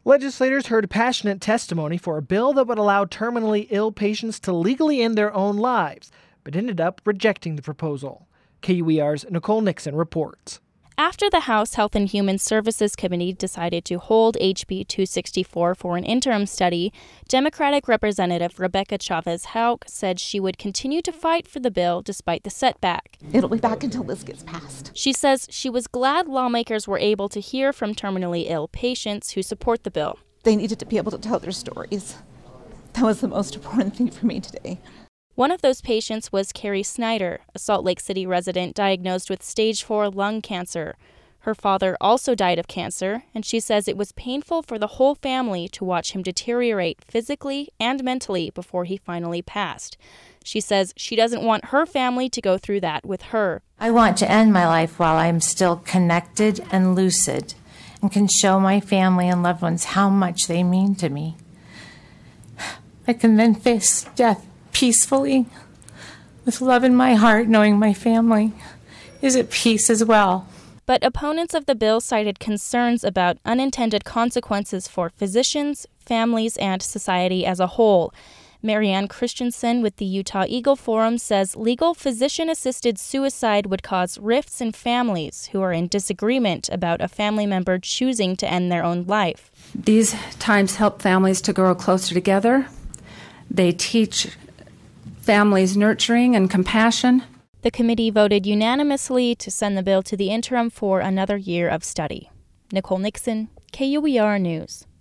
Legislators heard passionate testimony for a bill that would allow terminally ill patients to legally end their own lives, but ended up rejecting the proposal. KUER's Nicole Nixon reports. After the House Health and Human Services Committee decided to hold HB 264 for an interim study, Democratic Representative Rebecca Chavez-Houck said she would continue to fight for the bill despite the setback. It'll be back until this gets passed. She says she was glad lawmakers were able to hear from terminally ill patients who support the bill. They needed to be able to tell their stories. That was the most important thing for me today. One of those patients was Carrie Snyder, a Salt Lake City resident diagnosed with stage 4 lung cancer. Her father also died of cancer, and she says it was painful for the whole family to watch him deteriorate physically and mentally before he finally passed. She says she doesn't want her family to go through that with her. I want to end my life while I'm still connected and lucid and can show my family and loved ones how much they mean to me. I can then face death peacefully, with love in my heart, knowing my family is at peace as well. But opponents of the bill cited concerns about unintended consequences for physicians, families, and society as a whole. Marianne Christensen with the Utah Eagle Forum says legal physician-assisted suicide would cause rifts in families who are in disagreement about a family member choosing to end their own life. These times help families to grow closer together. They teach families nurturing and compassion. The committee voted unanimously to send the bill to the interim for another year of study. Nicole Nixon, KUER News.